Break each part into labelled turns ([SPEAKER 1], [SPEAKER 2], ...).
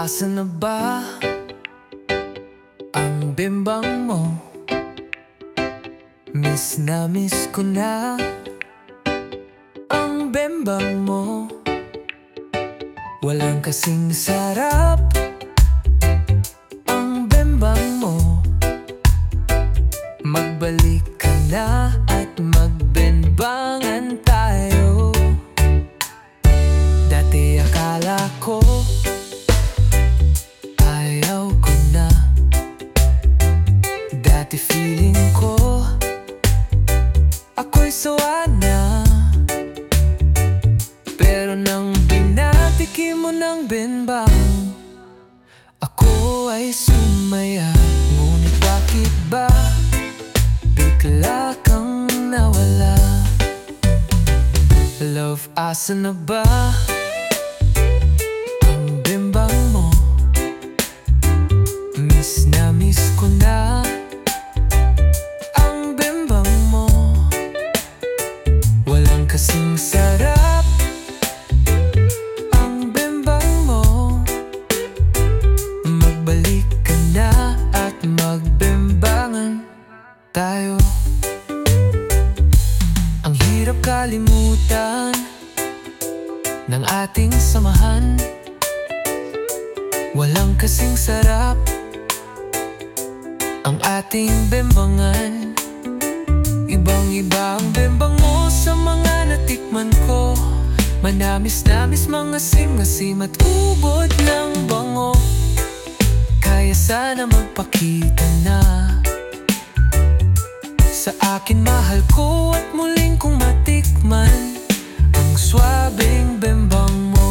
[SPEAKER 1] Asan na ba ang bimbang mo? Miss na miss ko na ang bimbang mo. Walang kasing sarap ang bimbang mo. Magbalik ka na at magbimbangan tayo. Dati akala ko ayaw ko na. Dati feeling ko ako'y sawa na. Pero nang binatikim mo ng bimbang, ako ay sumaya. Ngunit bakit ba bigla kang nawala? Love, asan na ba ang bimbang mo? Miss na miss ko na ang bimbang mo. Walang kasing sarap ang bimbang mo. Magbalik ka na at magbimbangan tayo. Ang hirap kalimutan ng ating samahan. Walang kasing sarap ang ating bimbangan. Ibang-iba ang bimbang mo sa mga natikman ko. Manamis-namis, mga sim-asim at ubod ng bango. Kaya sana magpakita na sa akin, mahal ko, at muling kong matikman ang swabing bimbang mo.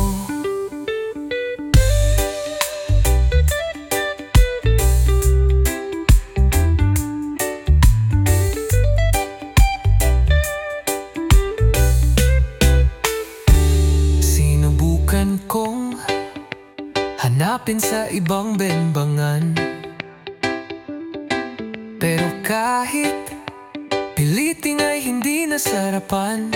[SPEAKER 1] Sinubukan kong hanapin sa ibang bimbangan, pero kahit piliting ay hindi nasarapan.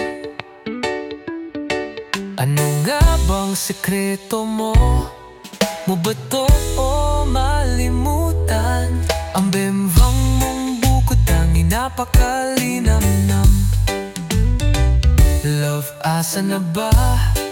[SPEAKER 1] Ano nga bang sekreto mo? Mo ba to o malimutan? Ang bimbang mong bukod tangi napakalinamnam. Love, asan na ba